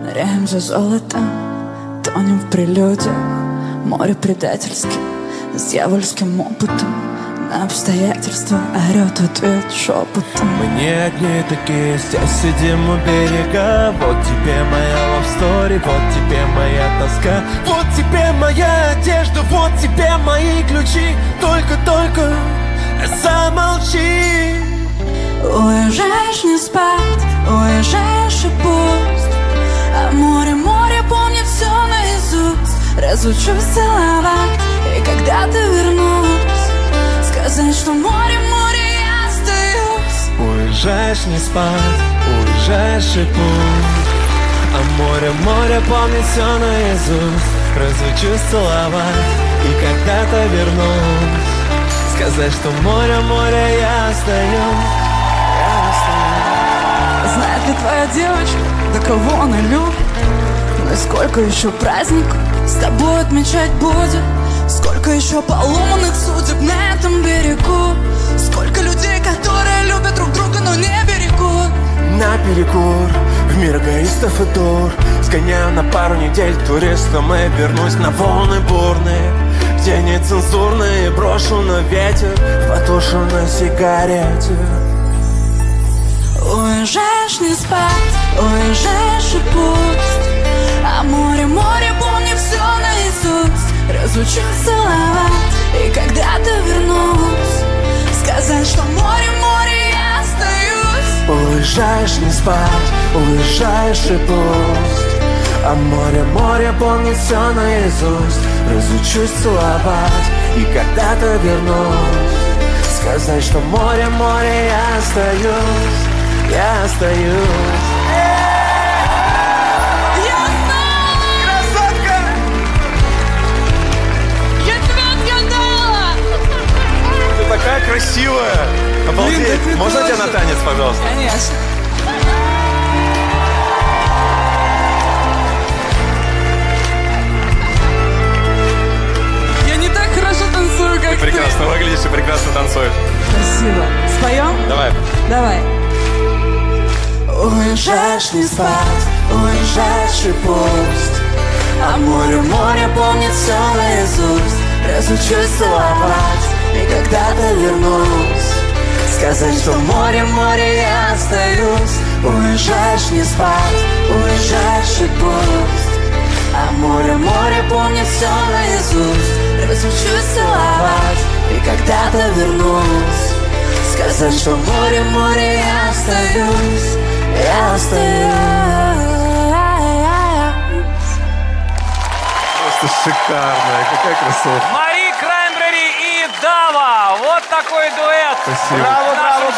Ныряем за золотом, тонем в прелюдиях. Море предательски, с дьявольским опытом. На обстоятельства орёт ответ шепотом. Мы не одни такие, здесь сидим у берега. Вот тебе моя love story, вот тебе моя тоска. Вот тебе моя одежда, вот тебе мои ключи. Только замолчи. Уезжаешь не спать, уезжаешь и пусть. А море помнит все наизусть. Разучусь целовать, и когда ты вернусь, сказать, что море, я остаюсь. Уезжаешь не спать, уезжаешь и пусть. А море помнит все наизусть. Разучусь целовать, и когда-то вернусь, сказать, что море, я остаюсь. Знает ли твоя девочка, до кого она любит? Ну и сколько еще праздников с тобой отмечать будет? Сколько еще поломанных судеб на этом берегу? Сколько людей, которые любят друг друга, но не берегут? Наперекор в мир эгоистов и дур сгоняю на пару недель туристом и вернусь на волны бурные, где нецензурные, брошу на ветер в потушенной сигарете. Уезжаешь не спать, уезжаешь и пусть. А море помнит все наизусть. Разучусь целовать, и когда-то вернусь, сказать, что море, я остаюсь. Уезжаешь не спать, уезжаешь и пусть. А море помнит все наизусть. Разучусь целовать, и когда-то вернусь, сказать, что море, я остаюсь. Я остаюсь. Красотка! Я тебя отгадала! Ты такая красивая! Обалдеть! Блин, да ты можно тоже. тебя на танец, пожалуйста? Конечно. Я не так хорошо танцую, как ты. Прекрасно выглядишь и прекрасно танцуешь. Спасибо. Споем? Давай. Давай. Уезжаешь не спать, уезжаешь и пусть. А море помнит все наизусть. Разучусь целовать, и когда-то вернусь, сказать, что море, я остаюсь. Уезжаешь не спать, уезжаешь и пусть. А море помнит все наизусть. Разучусь целовать, и когда-то вернусь, сказать, что море, я остаюсь. Я остаюсь. Просто шикарная, какая красота. Мари Краймбрери и Дава. Вот такой дуэт. Спасибо. Браво, браво,